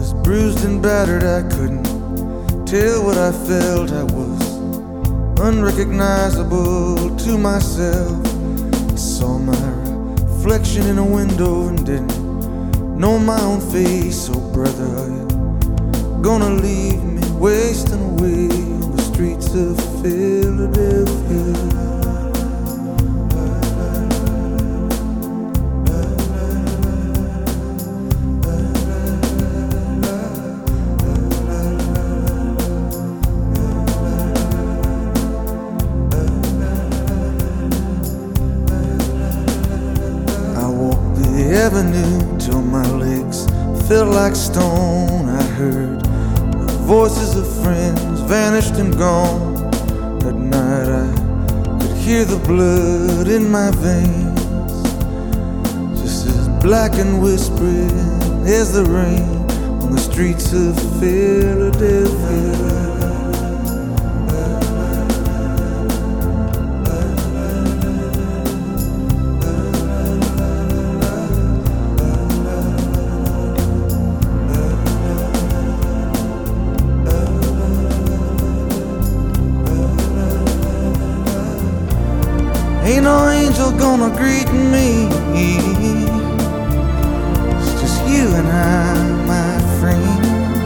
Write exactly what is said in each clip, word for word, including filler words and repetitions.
was bruised and battered, I couldn't tell what I felt. I was unrecognizable to myself. I saw my reflection in a window and didn't know my own face. Oh brother, are you gonna leave me wasting away on the streets of Philadelphia? Avenue till my legs felt like stone. I heard the voices of friends vanished and gone. At night I could hear the blood in my veins, just as black and whispering as the rain on the streets of Philadelphia. Ain't no angel gonna greet me. It's just you and I, my friend.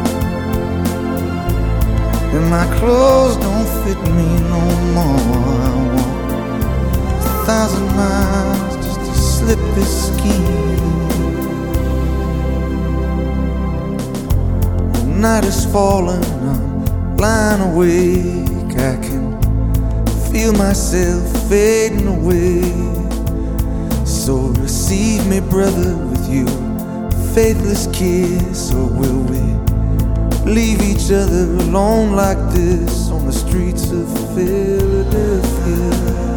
And my clothes don't fit me no more. I walk a thousand miles just to slip this skin. The night is falling, I'm lying awake. I can feel myself fading away. So receive me, brother, with your faithless kiss. Or will we leave each other alone like this on the streets of Philadelphia?